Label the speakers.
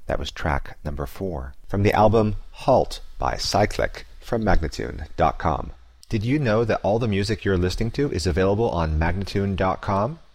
Speaker 1: That was track number 4 from the album Halt by Cyclic from Magnatune.com. Did you know that all the music you're listening to is available on Magnatune.com?